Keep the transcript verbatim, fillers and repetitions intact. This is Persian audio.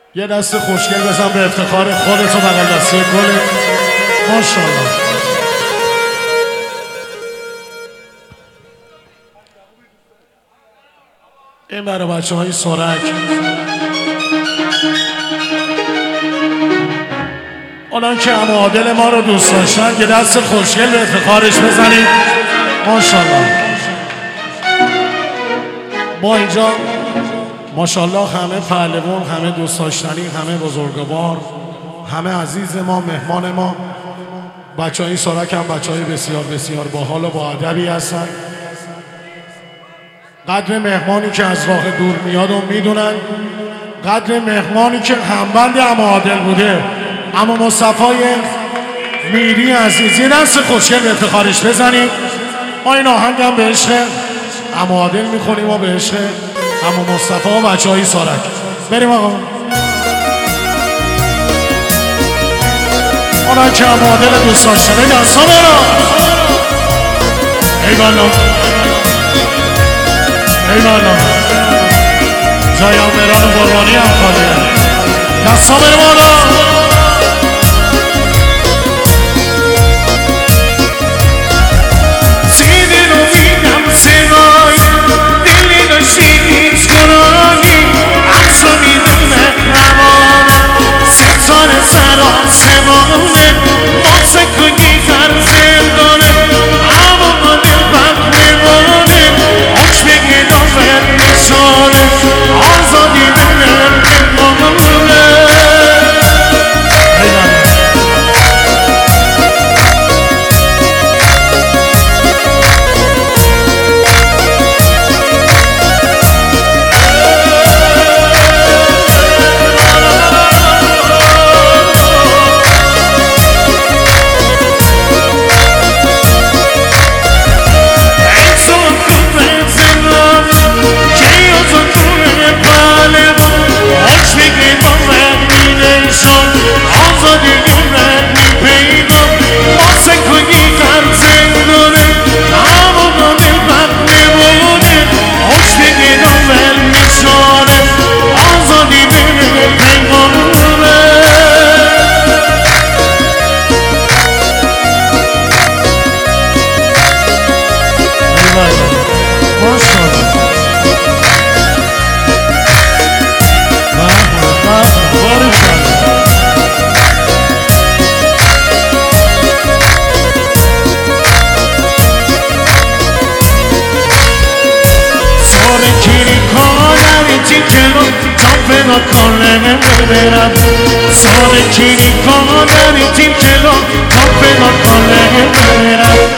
یه دست خوشگل بزن به افتخار خودت و بغل دستی گلت. ماشاءالله. این برای بچه های سرک، اونان که عمادل ما رو دوست داشتن یه دست خوشگل به افتخارش بزنید. ماشاءالله. ما اینجا ماشاءالله همه پهلوان، همه دوست داشتنی، همه بزرگوار، همه عزیز ما، مهمان ما. بچه های سرک هم بچه های بسیار بسیار باحال و با ادبی هستن. قدر مهمانی که از راه دور میاد و میدونن، قدر مهمانی که همبند عمادل بوده. اما مصطفی میری عزیز یه دست خوشگل به افتخارش بزنید. ما این آهنگ هم به عشق عمادل میخونیم و به عشق اما مصطفی و بچه های سرک. بریم آقا. اونا که عمادل دوست داشتنه دستا برا. ای بالا ای بالا جای هم بران و قربانی هم خالیه. دستا بریم آقا. Sono chini con i tin che lo, non per non con le